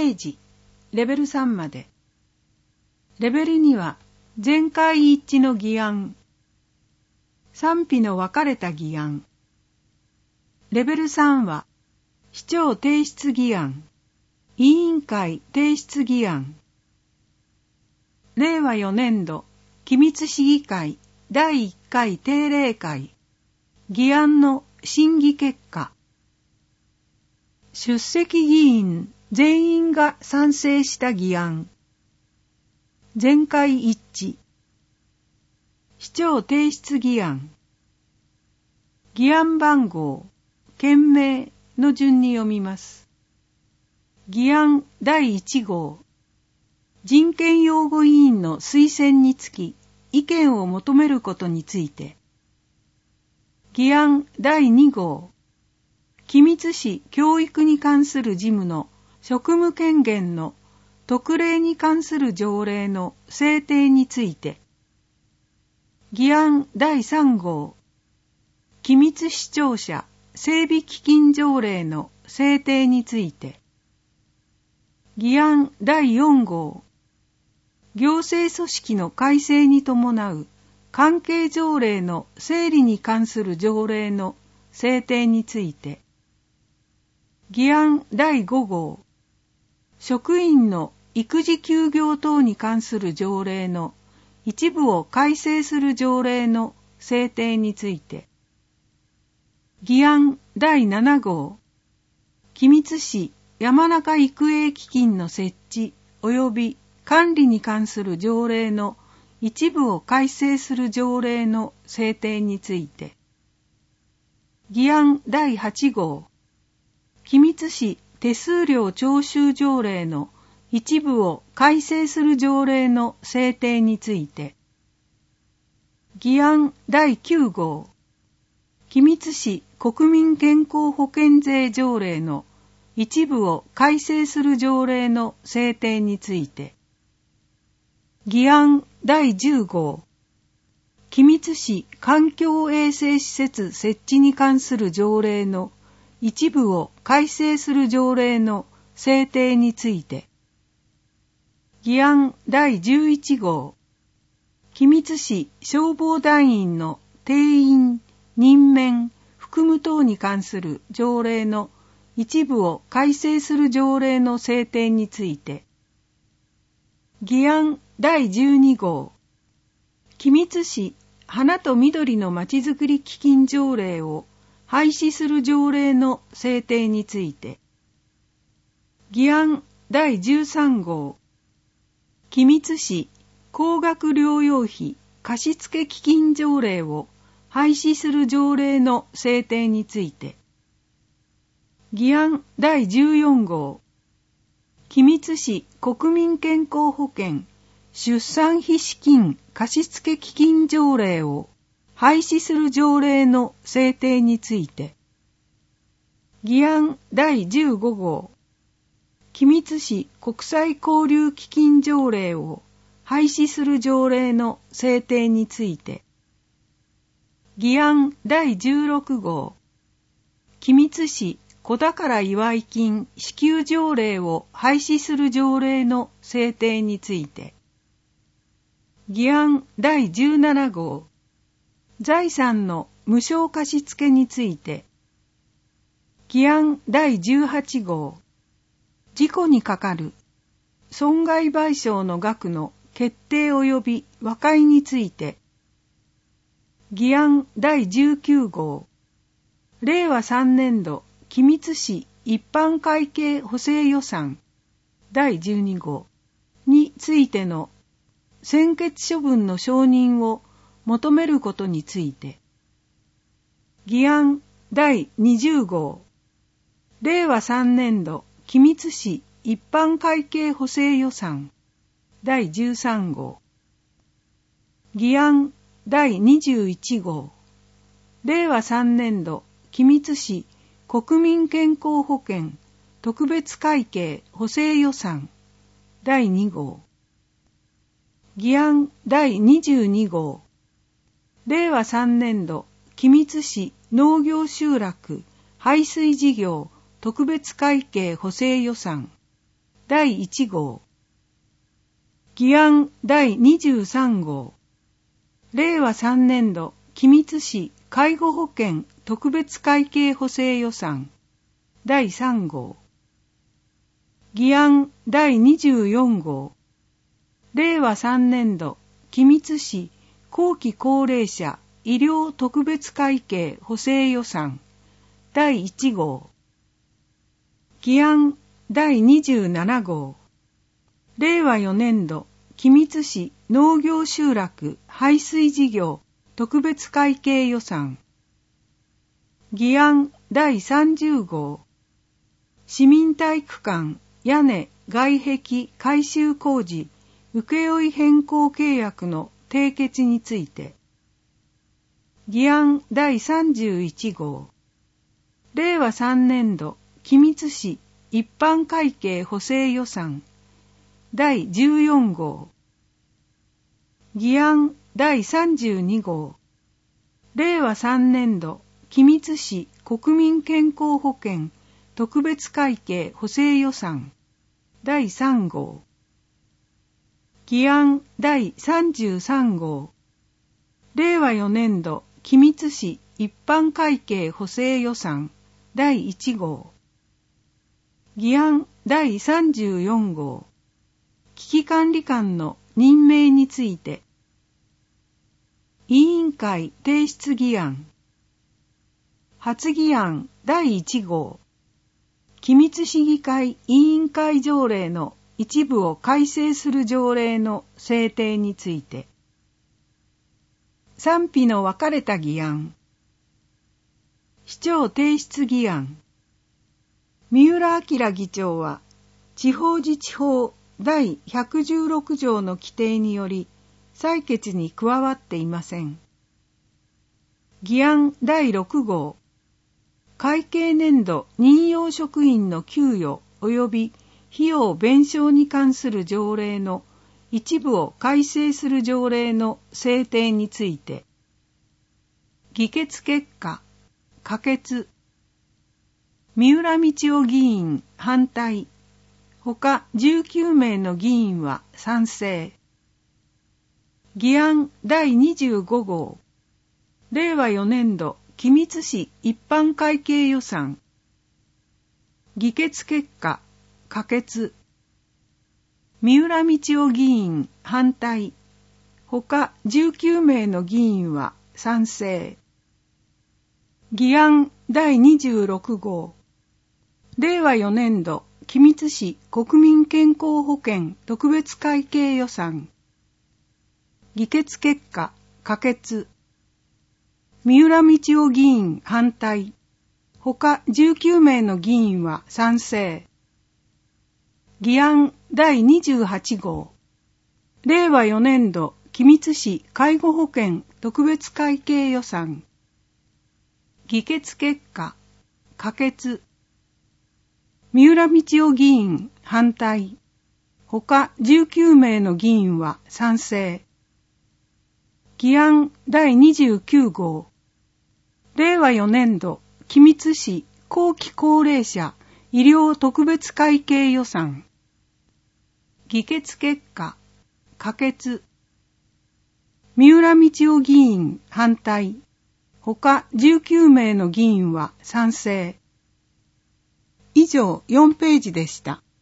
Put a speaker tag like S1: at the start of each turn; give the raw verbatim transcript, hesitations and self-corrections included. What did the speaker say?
S1: 平時、レベルさんまで。レベルには、全会一致の議案、賛否の分かれた議案。レベルさんは、市長提出議案、委員会提出議案。れいわよねんど、機密市議会だいいっかい定例会、議案の審議結果。出席議員全員が賛成した議案。全会一致。市長提出議案。議案番号、件名の順に読みます。議案だいいちごう。人権擁護委員の推薦につき意見を求めることについて。議案だいにごう。機密市教育に関する事務の職務権限の特例に関する条例の制定について。議案だいさんごう。機密市庁舎整備基金条例の制定について。議案だいよんごう。行政組織の改正に伴う関係条例の整理に関する条例の制定について。議案だいごごう。職員の育児休業等に関する条例の一部を改正する条例の制定について。議案だいななごう。機密市山中育英基金の設置及び管理に関する条例の一部を改正する条例の制定について。議案だいはちごう。機密市手数料徴収条例の一部を改正する条例の制定について。議案だいきゅうごう。機密市国民健康保険税条例の一部を改正する条例の制定について。議案だいじゅうごう。機密市環境衛生施設設置に関する条例の一部を改正する条例の制定について。議案だいじゅういちごう。機密市消防団員の定員、任免、服務等に関する条例の一部を改正する条例の制定について。議案だいじゅうにごう。機密市花と緑のまちづくり基金条例を廃止する条例の制定について。議案だいじゅうさんごう。機密市高額療養費貸付基金条例を廃止する条例の制定について。議案だいじゅうよんごう。機密市国民健康保険出産費資金貸付基金条例を廃止する条例の制定について。議案だいじゅうごごう。機密市国際交流基金条例を廃止する条例の制定について。議案だいじゅうろくごう。機密市子宝祝い金支給条例を廃止する条例の制定について。議案だいじゅうななごう。財産の無償貸付について。議案だいじゅうはちごう。事故にかかる損害賠償の額の決定及び和解について。議案だいじゅうきゅうごう。れいわさんねんど機密市一般会計補正予算だいじゅうにごうについての専決処分の承認を求めることについて。議案だいにじゅうごう。れいわさんねんど機密市一般会計補正予算だいじゅうさんごう。議案だいにじゅういちごう。れいわさんねんど機密市国民健康保険特別会計補正予算だいにごう。議案だいにじゅうにごう。れいわさんねんど機密市農業集落排水事業特別会計補正予算だいいち号。議案だいにじゅうさん号。れいわさんねん度君津市介護保険特別会計補正予算だいさん号。議案だいにじゅうよん号。れいわさんねん度君津市後期高齢者医療特別会計補正予算だいいち号。議案だいにじゅうなな号。れいわよねん度君津市農業集落排水事業特別会計予算。議案だいさんじゅう号。市民体育館屋根外壁改修工事請負変更契約の締結について。議案だいさんじゅういち号。れいわさんねん度君津市一般会計補正予算だいじゅうよん号。議案だいさんじゅうに号。れいわさんねん度君津市国民健康保険特別会計補正予算だいさん号。議案だいさんじゅうさん号。れいわよねん度君津市一般会計補正予算だいいち号。議案だいさんじゅうよん号。危機管理官の任命について。委員会提出議案。発議案だいいち号。君津市議会委員会条例の一部を改正する条例の制定について。賛否の分かれた議案。市長提出議案。三浦明議長は地方自治法だいひゃくじゅうろく条の規定により採決に加わっていません。議案だいろく号。会計年度任用職員の給与及び費用弁償に関する条例の一部を改正する条例の制定について。議決結果、可決。三浦道夫議員反対。他じゅうきゅう名の議員は賛成。議案だいにじゅうご号。れいわよねん度君津市一般会計予算。議決結果、可決。三浦道夫議員反対。他じゅうきゅう名の議員は賛成。議案だいにじゅうろく号。れいわよねん度君津市国民健康保険特別会計予算。議決結果、可決。三浦道夫議員反対。他じゅうきゅう名の議員は賛成。議案だいにじゅうはち号。れいわよねん度君津市介護保険特別会計予算。議決結果、可決。三浦道夫議員反対。他じゅうきゅう名の議員は賛成。議案だいにじゅうきゅう号。れいわよねん度君津市後期高齢者医療特別会計予算。議決結果、可決。三浦道夫議員反対。他じゅうきゅう名の議員は賛成。以上よんページでした。